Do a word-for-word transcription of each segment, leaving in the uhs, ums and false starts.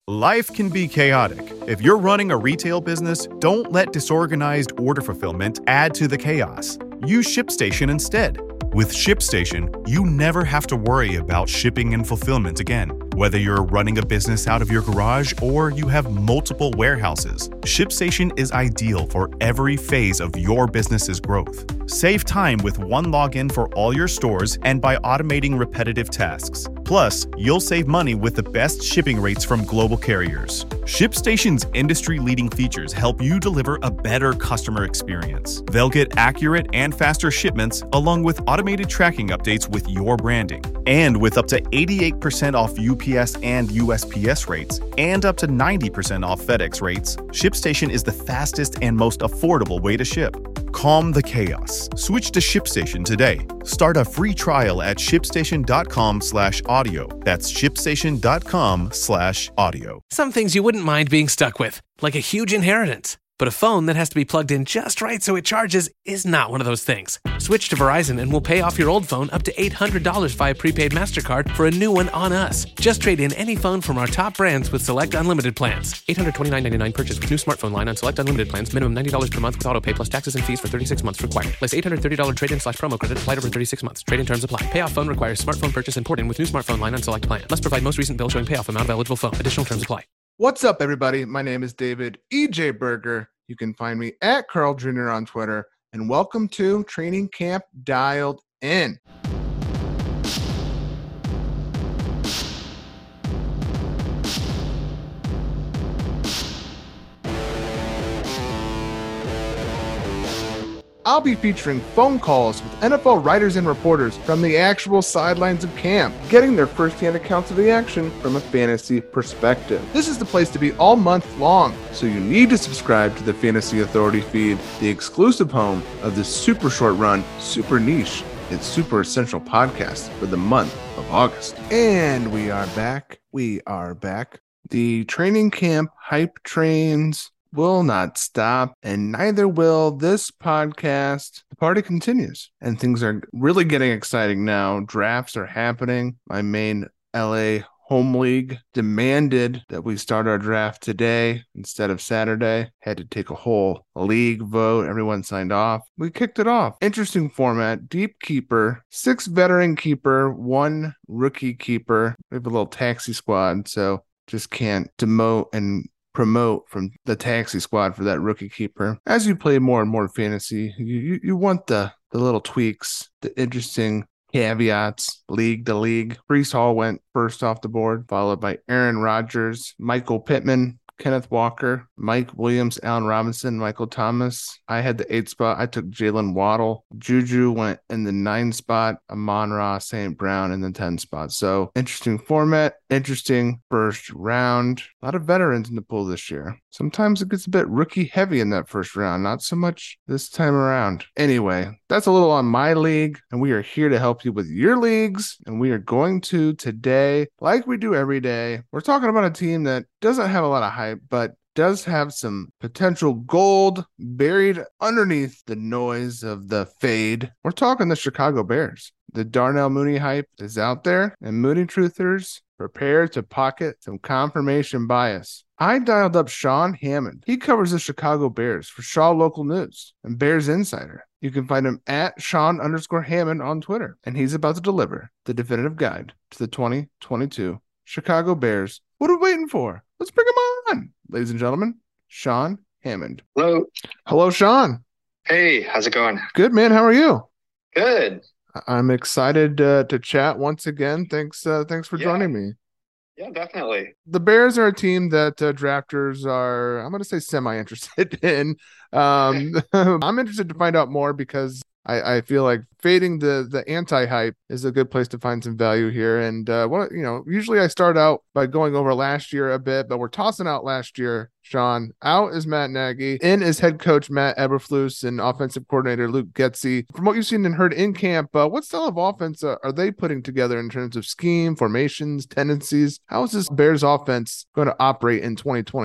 Life can be chaotic. If you're running a retail business, don't let disorganized order fulfillment add to the chaos. Use ShipStation instead. With ShipStation, you never have to worry about shipping and fulfillment again. Whether you're running a business out of your garage or you have multiple warehouses, ShipStation is ideal for every phase of your business's growth. Save time with one login for all your stores and by automating repetitive tasks. Plus, you'll save money with the best shipping rates from global carriers. ShipStation's industry-leading features help you deliver a better customer experience. They'll get accurate and faster shipments along with automated tracking updates with your branding. And with up to eighty-eight percent off U P S and U S P S rates and up to ninety percent off FedEx rates, ShipStation is the fastest and most affordable way to ship. Calm the chaos. Switch to ShipStation today. Start a free trial at shipstation.com slash audio. That's shipstation.com slash audio. Some things you wouldn't mind being stuck with, like a huge inheritance. But a phone that has to be plugged in just right so it charges is not one of those things. Switch to Verizon and we'll pay off your old phone up to eight hundred dollars via prepaid MasterCard for a new one on us. Just trade in any phone from our top brands with select unlimited plans. eight hundred twenty-nine dollars and ninety-nine cents purchase with new smartphone line on select unlimited plans. Minimum ninety dollars per month with auto pay plus taxes and fees for thirty-six months required. Less eight hundred thirty dollars trade-in slash promo credit applied over thirty-six months. Trade-in terms apply. Payoff phone requires smartphone purchase and port in with new smartphone line on select plan. Must provide most recent bill showing payoff amount of eligible phone. Additional terms apply. What's up, everybody? My name is David E J Berger. You can find me at Carl Junior on Twitter. And welcome to Training Camp Dialed In. I'll be featuring phone calls with N F L writers and reporters from the actual sidelines of camp, getting their firsthand accounts of the action from a fantasy perspective. This is the place to be all month long, so you need to subscribe to the Fantasy Authority feed, the exclusive home of the super short run, super niche, and super essential podcast for the month of August. And we are back. We are back. The training camp hype trains will not stop, and neither will this podcast. The party continues, and things are really getting exciting now. Drafts are happening. My main L A home league demanded that we start our draft today instead of Saturday. Had to take a whole league vote. Everyone signed off. We kicked it off. Interesting format. Deep keeper, six veteran keeper, one rookie keeper. We have a little taxi squad, so just can't demote and promote from the taxi squad for that rookie keeper. As you play more and more fantasy, you, you, you want the, the little tweaks, the interesting caveats, league to league. Breece Hall went first off the board, followed by Aaron Rodgers, Michael Pittman, Kenneth Walker, Mike Williams, Allen Robinson, Michael Thomas. I had the eight spot. I took Jalen Waddle. Juju went in the nine spot. Amon-Ra, Saint Brown in the ten spot. So interesting format, interesting first round. A lot of veterans in the pool this year. Sometimes it gets a bit rookie heavy in that first round. Not so much this time around. Anyway, that's a little on my league, and we are here to help you with your leagues. And we are going to today, like we do every day, we're talking about a team that doesn't have a lot of hype, but does have some potential gold buried underneath the noise of the fade. We're talking the Chicago Bears. The Darnell Mooney hype is out there, and Mooney truthers, prepare to pocket some confirmation bias. I dialed up Sean Hammond. He covers the Chicago Bears for Shaw Local News and Bears Insider. You can find him at Sean underscore Hammond on Twitter, and he's about to deliver the definitive guide to the twenty twenty-two Chicago Bears. What are we waiting for? Let's bring him on, ladies and gentlemen. Sean Hammond. Hello. Hello, Sean. Hey, how's it going? Good, man. How are you? Good. I'm excited uh, to chat once again. Thanks, uh, thanks for Yeah. joining me. Yeah, definitely. The Bears are a team that uh, drafters are, I'm going to say, semi-interested in. Um, I'm interested to find out more because I, I feel like fading the the anti-hype is a good place to find some value here. And uh, what you know, usually I start out by going over last year a bit, but we're tossing out last year. Sean, out is Matt Nagy, in is head coach Matt Eberflus and offensive coordinator Luke Getsy. From what you've seen and heard in camp, uh, what style of offense uh, are they putting together in terms of scheme, formations, tendencies? How is this Bears offense going to operate in twenty twenty?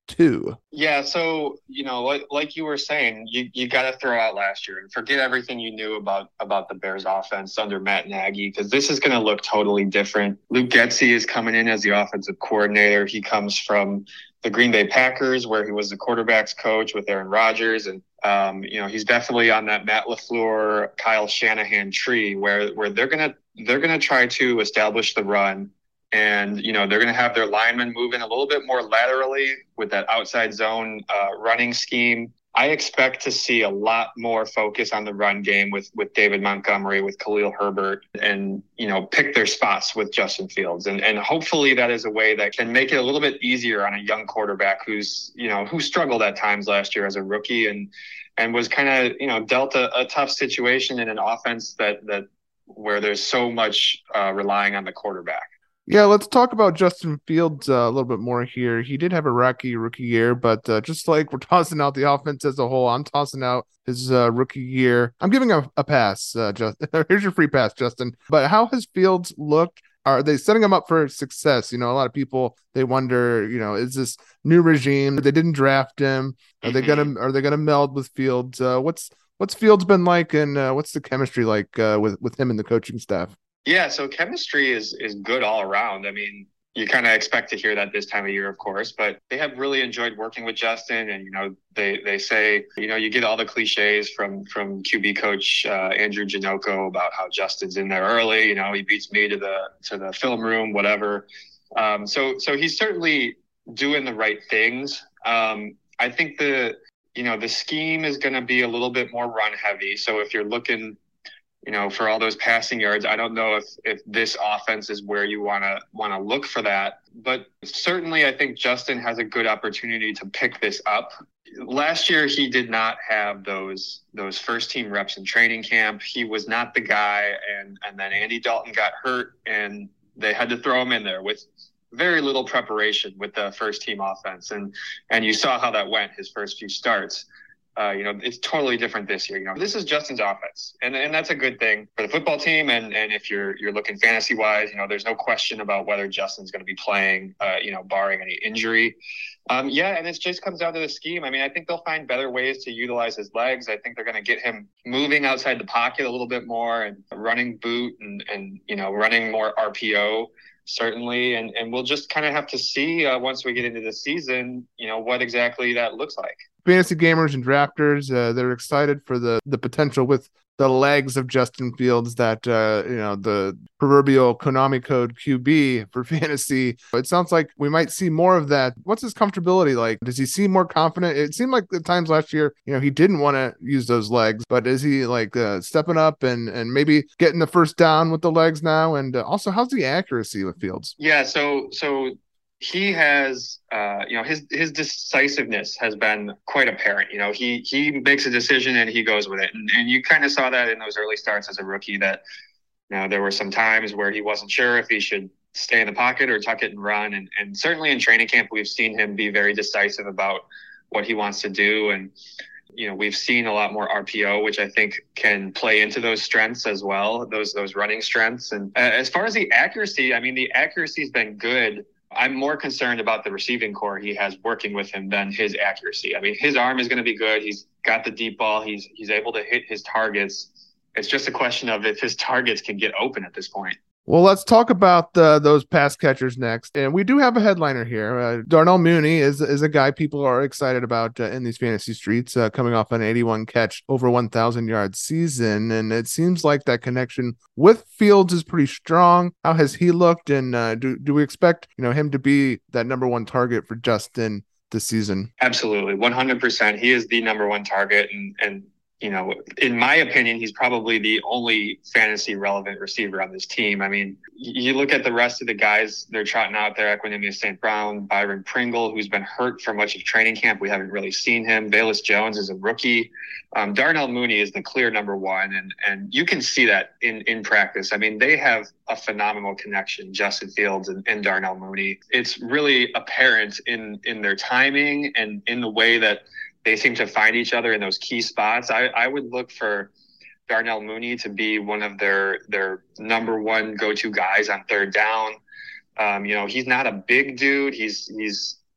two. Yeah, so, you know, like like you were saying, you, you got to throw out last year and forget everything you knew about about the Bears offense under Matt Nagy, because this is going to look totally different. Luke Getsy is coming in as the offensive coordinator. He comes from the Green Bay Packers, where he was the quarterback's coach with Aaron Rodgers. And, um, you know, he's definitely on that Matt LaFleur, Kyle Shanahan tree where where they're going to they're going to try to establish the run. And, you know, they're going to have their linemen moving a little bit more laterally with that outside zone uh, running scheme. I expect to see a lot more focus on the run game with, with David Montgomery, with Khalil Herbert, and, you know, pick their spots with Justin Fields. And and hopefully that is a way that can make it a little bit easier on a young quarterback who's, you know, who struggled at times last year as a rookie and and was kind of, you know, dealt a, a tough situation in an offense that, that where there's so much uh, relying on the quarterback. Yeah, let's talk about Justin Fields uh, a little bit more here. He did have a rocky rookie year, but uh, just like we're tossing out the offense as a whole, I'm tossing out his uh, rookie year. I'm giving a, a pass. Uh, just here's your free pass, Justin. But how has Fields looked? Are they setting him up for success? You know, a lot of people, they wonder, you know, is this new regime? They didn't draft him. Are they gonna Are they gonna meld with Fields? Uh, what's What's Fields been like, and uh, what's the chemistry like uh, with with him and the coaching staff? Yeah, so chemistry is is good all around. I mean, you kind of expect to hear that this time of year, of course, but they have really enjoyed working with Justin. And, you know, they, they say, you know, you get all the cliches from from Q B coach uh, Andrew Janocko about how Justin's in there early. You know, he beats me to the to the film room, whatever. Um, so so he's certainly doing the right things. Um, I think the, you know, the scheme is going to be a little bit more run heavy. So if you're looking, you know, for all those passing yards, I don't know if, if this offense is where you want to want to look for that. But certainly I think Justin has a good opportunity to pick this up. Last year, he did not have those those first team reps in training camp. He was not the guy. And, and then Andy Dalton got hurt and they had to throw him in there with very little preparation with the first team offense. And, and you saw how that went his first few starts. Uh, you know, it's totally different this year. You know, this is Justin's offense, and and that's a good thing for the football team. And and if you're you're looking fantasy wise, you know, there's no question about whether Justin's going to be playing. Uh, you know, barring any injury. Um, yeah, and it just comes down to the scheme. I mean, I think they'll find better ways to utilize his legs. I think they're going to get him moving outside the pocket a little bit more and running boot and and you know running more R P O. Certainly, and and we'll just kind of have to see uh, once we get into the season, you know, what exactly that looks like. Fantasy gamers and drafters, uh, they're excited for the the potential with the legs of Justin Fields, that uh, you know, the proverbial Konami code Q B for fantasy. It sounds like we might see more of that. What's his comfortability like? Does he seem more confident? It seemed like at times last year, you know, he didn't want to use those legs, but is he like uh, stepping up and and maybe getting the first down with the legs now? And uh, also, how's the accuracy with Fields? Yeah, so so. He has, uh, you know, his his decisiveness has been quite apparent. You know, he he makes a decision and he goes with it. And, and you kind of saw that in those early starts as a rookie, that, you know, there were some times where he wasn't sure if he should stay in the pocket or tuck it and run. And, and certainly in training camp, we've seen him be very decisive about what he wants to do. And, you know, we've seen a lot more R P O, which I think can play into those strengths as well, those those running strengths. And uh, as far as the accuracy, I mean, the accuracy has been good. I'm more concerned about the receiving core he has working with him than his accuracy. I mean, his arm is going to be good. He's got the deep ball. He's he's able to hit his targets. It's just a question of if his targets can get open at this point. Well, let's talk about uh, those pass catchers next. And we do have a headliner here. Uh, Darnell Mooney is is a guy people are excited about uh, in these fantasy streets, uh, coming off an eighty-one catch, over one thousand yard season. And it seems like that connection with Fields is pretty strong. How has he looked? And uh, do, do we expect, you know, him to be that number one target for Justin this season? Absolutely. one hundred percent. He is the number one target. And, and you know, in my opinion, he's probably the only fantasy relevant receiver on this team. I mean, you look at the rest of the guys they're trotting out there: Equanimeous Saint Brown, Byron Pringle, who's been hurt for much of training camp. We haven't really seen him. Velus Jones is a rookie. Um, Darnell Mooney is the clear number one. And, and you can see that in, in practice. I mean, they have a phenomenal connection, Justin Fields and, and Darnell Mooney. It's really apparent in, in their timing and in the way that they seem to find each other in those key spots. I, I would look for Darnell Mooney to be one of their their number one go-to guys on third down. Um, you know, he's not a big dude. He's he's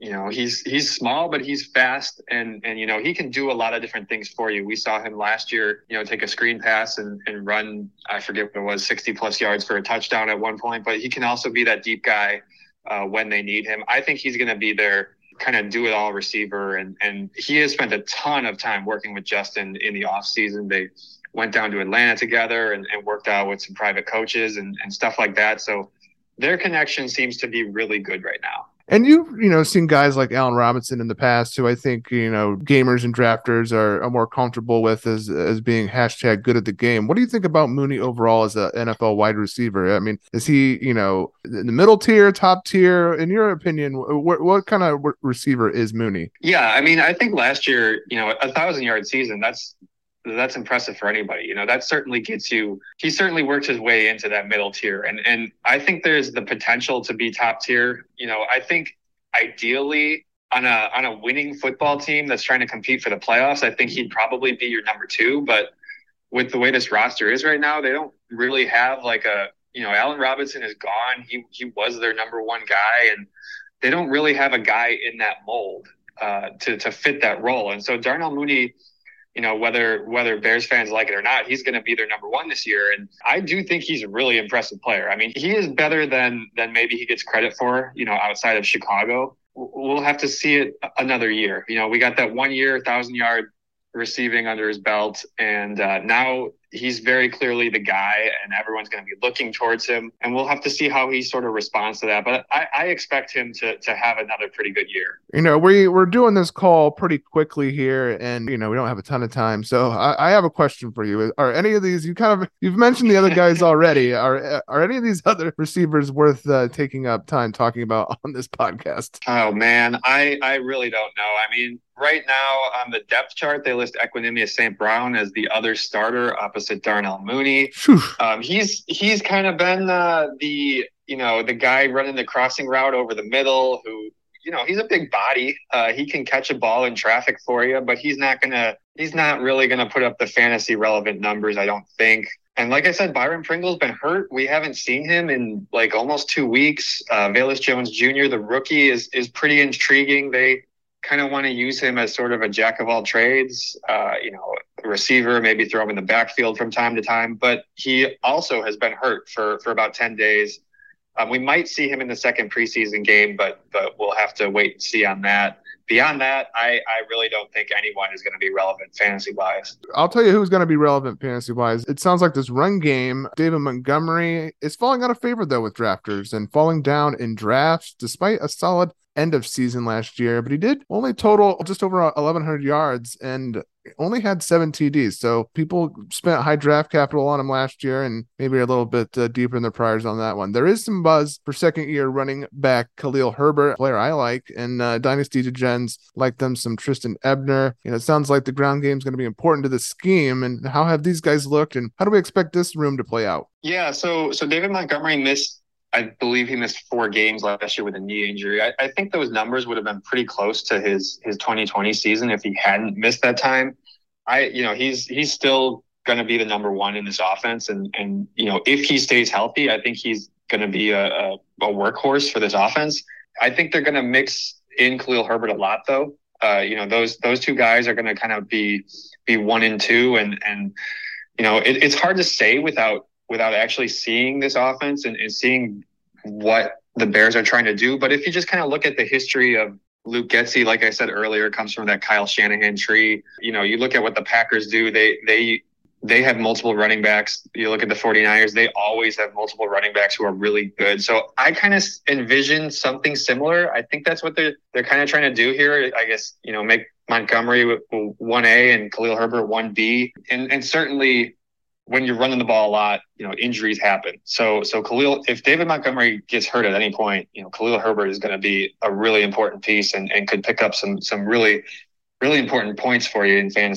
You know, he's he's small, but he's fast, and and you know he can do a lot of different things for you. We saw him last year, you know, take a screen pass and and run, I forget what it was, sixty plus yards for a touchdown at one point. But he can also be that deep guy uh, when they need him. I think he's going to be their kind of do it all receiver, and and he has spent a ton of time working with Justin in the off season. They went down to Atlanta together and, and worked out with some private coaches and, and stuff like that. So their connection seems to be really good right now. And you've, you know, seen guys like Allen Robinson in the past who I think, you know, gamers and drafters are, are more comfortable with as as being hashtag good at the game. What do you think about Mooney overall as an N F L wide receiver? I mean, is he, you know, in the middle tier, top tier? In your opinion, what, what kind of receiver is Mooney? Yeah, I mean, I think last year, you know, a thousand yard season, that's that's impressive for anybody. You know, that certainly gets you, he certainly worked his way into that middle tier. And, and I think there's the potential to be top tier. You know, I think ideally on a, on a winning football team that's trying to compete for the playoffs, I think he'd probably be your number two. But with the way this roster is right now, they don't really have like a, you know, Allen Robinson is gone. He, he was their number one guy, and they don't really have a guy in that mold uh, to, to fit that role. And so Darnell Mooney, you know, whether whether Bears fans like it or not, he's going to be their number one this year. And I do think he's a really impressive player. I mean, he is better than than maybe he gets credit for, you know, outside of Chicago. We'll have to see it another year. You know, we got that one year, thousand yard receiving under his belt. And uh, now he's very clearly the guy, and everyone's going to be looking towards him. And we'll have to see how he sort of responds to that. But I, I expect him to to have another pretty good year. You know, we, we're doing this call pretty quickly here, and, you know, we don't have a ton of time. So I, I have a question for you. Are any of these, you kind of, you've mentioned the other guys already. Are are any of these other receivers worth uh, taking up time talking about on this podcast? Oh, man, I, I really don't know. I mean, right now on the depth chart, they list Equanimeous Saint Brown as the other starter opposite Darnell Mooney. Um, he's he's kind of been uh, the, you know, the guy running the crossing route over the middle who, you know, he's a big body. Uh, he can catch a ball in traffic for you, but he's not going to, he's not really going to put up the fantasy relevant numbers, I don't think. And like I said, Byron Pringle's been hurt. We haven't seen him in like almost two weeks. Uh, Velus Jones Junior, the rookie, is is pretty intriguing. They kind of want to use him as sort of a jack of all trades, uh, you know, a receiver, maybe throw him in the backfield from time to time. But he also has been hurt for, for about ten days. Um, we might see him in the second preseason game, but but we'll have to wait and see on that. Beyond that, I, I really don't think anyone is going to be relevant fantasy-wise. I'll tell you who's going to be relevant fantasy-wise. It sounds like this run game, David Montgomery, is falling out of favor, though, with drafters and falling down in drafts despite a solid end of season last year. But he did only total just over eleven hundred yards and only had seven T Ds. So people spent high draft capital on him last year and maybe a little bit uh, deeper in their priors on that one. There is some buzz for second year running back Khalil Herbert, a player I like, and uh, Dynasty Degens like them some Tristan Ebner. You know, it sounds like the ground game is going to be important to the scheme. And how have these guys looked, and how do we expect this room to play out? Yeah, so so David Montgomery missed, I believe he missed four games last year with a knee injury. I, I think those numbers would have been pretty close to his his twenty twenty season if he hadn't missed that time. I, you know, he's he's still going to be the number one in this offense, and and you know, if he stays healthy, I think he's going to be a, a, a workhorse for this offense. I think they're going to mix in Khalil Herbert a lot, though. Uh, you know, those those two guys are going to kind of be be one and two, and and you know, it, it's hard to say without. without actually seeing this offense and, and seeing what the Bears are trying to do. But if you just kind of look at the history of Luke Getsy, like I said earlier, comes from that Kyle Shanahan tree. You know, you look at what the Packers do, they they they have multiple running backs. You look at the 49ers, they always have multiple running backs who are really good. So I kind of envision something similar. I think that's what they're, they're kind of trying to do here. I guess, you know, make Montgomery one A and Khalil Herbert one B. And, and certainly, when you're running the ball a lot, you know, injuries happen. So, so Khalil, if David Montgomery gets hurt at any point, you know, Khalil Herbert is going to be a really important piece and, and could pick up some, some really, really important points for you in fantasy.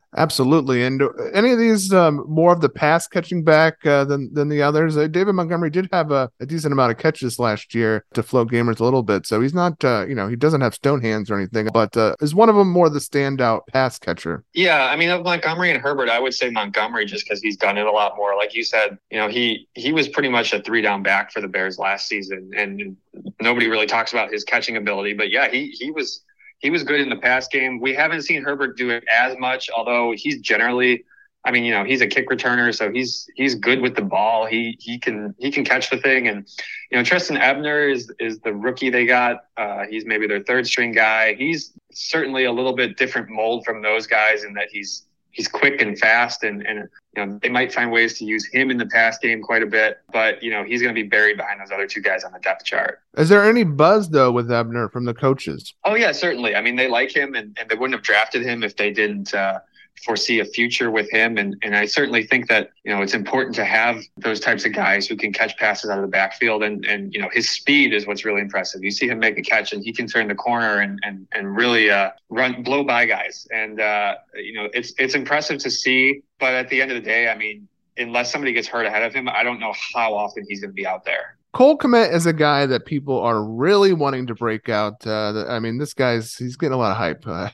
Absolutely. And any of these um, more of the pass catching back uh, than than the others? Uh, David Montgomery did have a, a decent amount of catches last year to float gamers a little bit. So he's not, uh, you know, he doesn't have stone hands or anything, but uh, is one of them more the standout pass catcher? Yeah, I mean, of Montgomery and Herbert, I would say Montgomery just because he's done it a lot more. Like you said, you know, he he was pretty much a three down back for the Bears last season, and nobody really talks about his catching ability. But yeah, he he was. He was good in the pass game. We haven't seen Herbert do it as much, although he's generally, I mean, you know, he's a kick returner, so he's he's good with the ball. He he can he can catch the thing, and you know, Trestan Ebner is is the rookie they got. Uh, he's maybe their third string guy. He's certainly a little bit different mold from those guys in that he's he's quick and fast, and and you know, they might find ways to use him in the pass game quite a bit, but you know, he's going to be buried behind those other two guys on the depth chart. Is there any buzz though with Ebner from the coaches? Oh yeah, certainly. I mean, they like him, and, and they wouldn't have drafted him if they didn't uh, foresee a future with him. And and I certainly think that, you know, it's important to have those types of guys who can catch passes out of the backfield. And, and you know, his speed is what's really impressive. You see him make a catch and he can turn the corner and and, and really uh, run blow by guys. And, uh, you know, it's it's impressive to see. But at the end of the day, I mean, unless somebody gets hurt ahead of him, I don't know how often he's going to be out there. Cole Kmet is a guy that people are really wanting to break out. Uh, I mean, this guy's he's getting a lot of hype. Uh,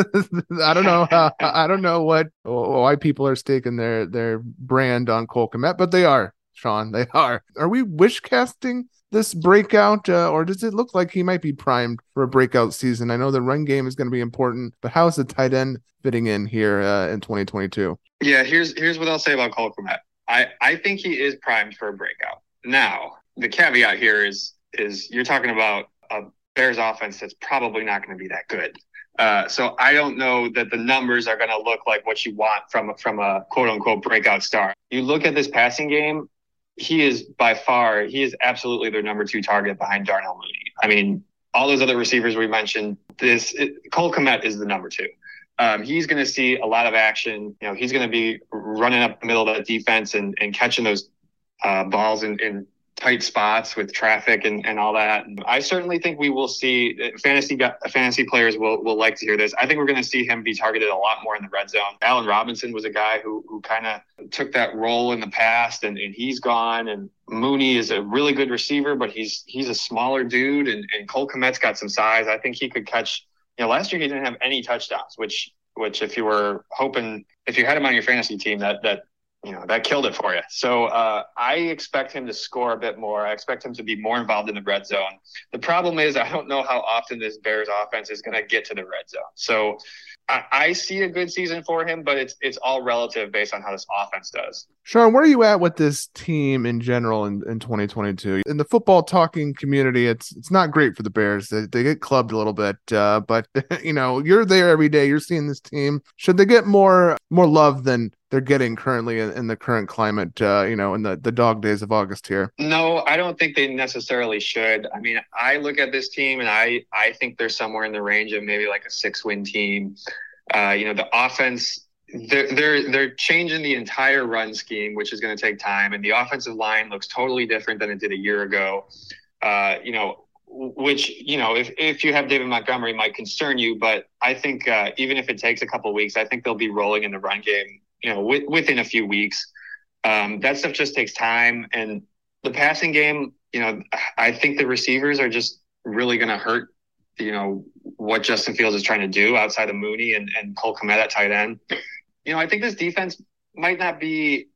I don't know. How, I don't know what why people are staking their their brand on Cole Kmet, but they are, Sean. They are. Are we wish casting this breakout, uh, or does it look like he might be primed for a breakout season? I know the run game is going to be important, but how is the tight end fitting in here uh, in twenty twenty-two? Yeah, here's here's what I'll say about Cole Kmet. I I think he is primed for a breakout. Now, the caveat here is is you're talking about a Bears offense that's probably not going to be that good. Uh, so I don't know that the numbers are going to look like what you want from from a quote unquote breakout star. You look at this passing game, he is by far he is absolutely their number two target behind Darnell Mooney. I mean, all those other receivers we mentioned, this it, Cole Kmet is the number two. Um, he's going to see a lot of action. You know, he's going to be running up the middle of that defense and and catching those uh, balls in. in tight spots with traffic and, and all that. And I certainly think we will see fantasy fantasy players will, will like to hear this. I think we're going to see him be targeted a lot more in the red zone. Allen Robinson was a guy who who kind of took that role in the past, and, and he's gone. And Mooney is a really good receiver, but he's he's a smaller dude. And, and Cole Kmet's got some size. I think he could catch, you know, last year he didn't have any touchdowns, which which if you were hoping, if you had him on your fantasy team, that that you know, that killed it for you. So uh, I expect him to score a bit more. I expect him to be more involved in the red zone. The problem is I don't know how often this Bears offense is going to get to the red zone. So I, I see a good season for him, but it's it's all relative based on how this offense does. Sean, where are you at with this team in general in, in twenty twenty-two? In the football talking community, it's it's not great for the Bears. They, they get clubbed a little bit, uh, but you know, you're there every day. You're seeing this team. Should they get more more love than they're getting currently in, in the current climate, uh, you know, in the, the dog days of August here? No, I don't think they necessarily should. I mean, I look at this team and I, I think they're somewhere in the range of maybe like a six win team. Uh, you know, the offense, they're, they're, they're changing the entire run scheme, which is going to take time. And the offensive line looks totally different than it did a year ago. Uh, you know, which, you know, if, if you have David Montgomery might concern you, but I think uh, even if it takes a couple of weeks, I think they'll be rolling in the run game, you know, w- within a few weeks. Um, that stuff just takes time. And the passing game, you know, I think the receivers are just really going to hurt, you know, what Justin Fields is trying to do outside of Mooney and, and Cole Kmet at tight end. You know, I think this defense might not be,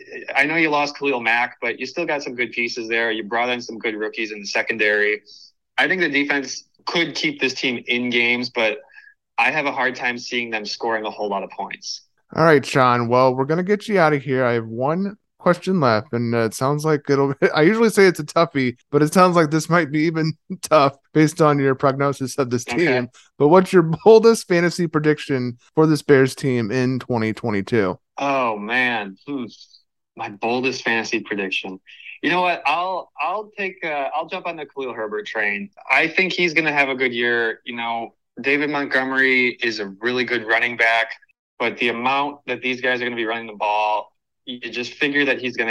I know you lost Khalil Mack, but you still got some good pieces there. You brought in some good rookies in the secondary. I think the defense could keep this team in games, but I have a hard time seeing them scoring a whole lot of points. All right, Sean. Well, we're going to get you out of here. I have one question left, and uh, it sounds like it'll – I usually say it's a toughie, but it sounds like this might be even tough based on your prognosis of this team. Okay. But what's your boldest fantasy prediction for this Bears team in twenty twenty-two? Oh, man. Hmm. My boldest fantasy prediction. You know what? I'll I'll take uh, I'll jump on the Khalil Herbert train. I think he's going to have a good year. You know, David Montgomery is a really good running back. But the amount that these guys are going to be running the ball, you just figure that he's going to get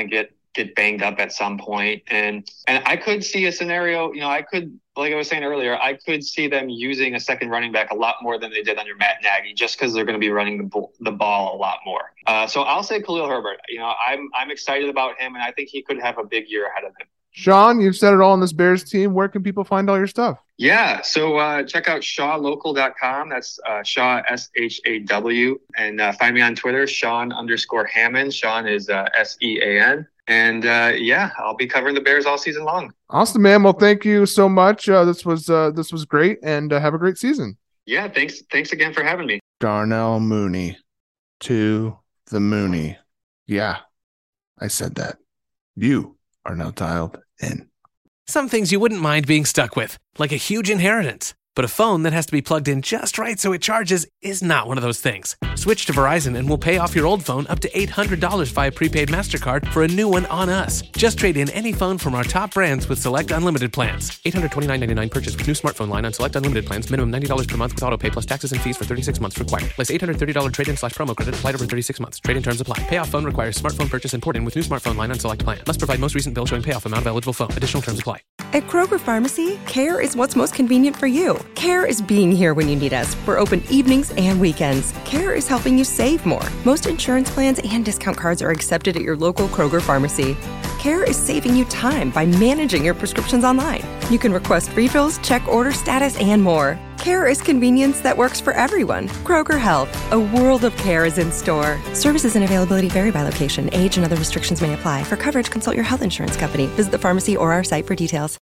get banged up at some point. And and I could see a scenario, you know, I could, like I was saying earlier, I could see them using a second running back a lot more than they did under Matt Nagy, just because they're going to be running the ball, the ball a lot more. Uh, so I'll say Khalil Herbert. You know, I'm I'm excited about him, and I think he could have a big year ahead of him. Sean, you've said it all on this Bears team. Where can people find all your stuff? Yeah, so uh, check out shaw local dot com. That's uh, Shaw, S H A W. And uh, find me on Twitter, Sean underscore Hammond. Sean is uh, S E A N. And uh, yeah, I'll be covering the Bears all season long. Awesome, man. Well, thank you so much. Uh, this was uh, this was great, and uh, have a great season. Yeah, thanks. Thanks again for having me. Darnell Mooney to the Mooney. Yeah, I said that. You are now dialed in. Some things you wouldn't mind being stuck with, like a huge inheritance. But a phone that has to be plugged in just right so it charges is not one of those things. Switch to Verizon and we'll pay off your old phone up to eight hundred dollars via prepaid MasterCard for a new one on us. Just trade in any phone from our top brands with select unlimited plans. eight hundred twenty-nine dollars and ninety-nine cents purchase with new smartphone line on select unlimited plans. Minimum ninety dollars per month with auto pay plus taxes and fees for thirty-six months required. Less eight hundred thirty dollars trade-in slash promo credit applied over thirty-six months. Trade-in terms apply. Payoff phone requires smartphone purchase and port-in with new smartphone line on select plan. Must provide most recent bill showing payoff amount of eligible phone. Additional terms apply. At Kroger Pharmacy, care is what's most convenient for you. Care is being here when you need us. We're open evenings and weekends. Care is helping you save more. Most insurance plans and discount cards are accepted at your local Kroger Pharmacy. Care is saving you time by managing your prescriptions online. You can request refills, check order status, and more. Care is convenience that works for everyone. Kroger Health, a world of care is in store. Services and availability vary by location. Age and other restrictions may apply. For coverage, consult your health insurance company. Visit the pharmacy or our site for details.